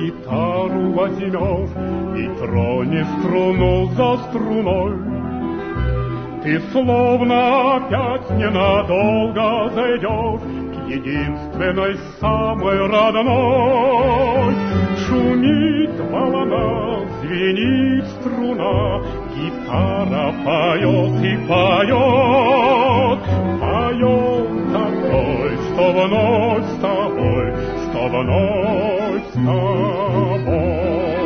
гитару возьмешь и тронешь струну за струной. Ты словно опять ненадолго зайдешь к единственной, самой родной. Шумит волна, звенит струна, гитара поет и поет, поет такой, что вновь с тобой, что вновь с тобой.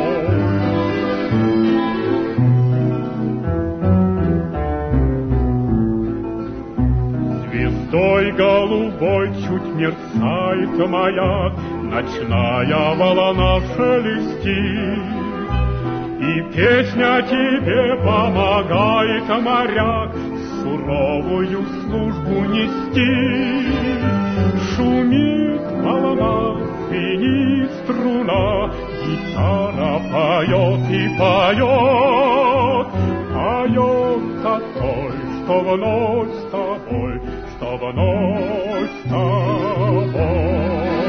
Звездой голубой чуть мерцает маяк, ночная волна шелестит, и песня тебе помогает, моряк, суровую службу нести. Шумит волна, звенит струна, гитара поет и поет, поет такой, что вновь с тобой, что вновь с тобой.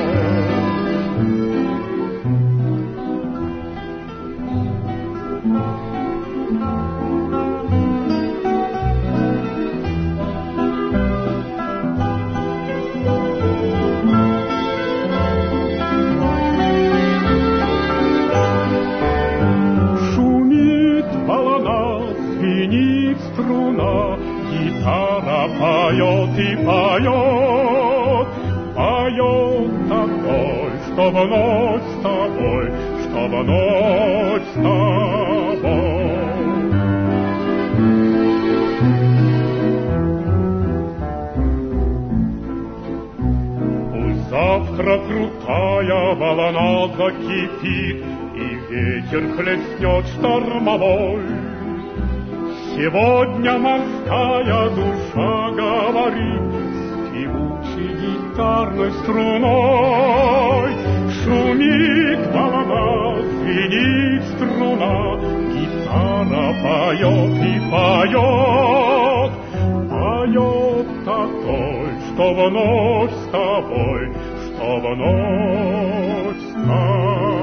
Звенит струна, гитара поет и поет, поет такой, что вновь с тобой, что вновь с тобой. Пусть завтра крутая волна закипит, и ветер хлестнет штормовой, сегодня морская душа говорит с певучей гитарной струной. Шумит волна, звенит струна, гитара поет и поет, поет такой, что вновь с тобой, что вновь с тобой.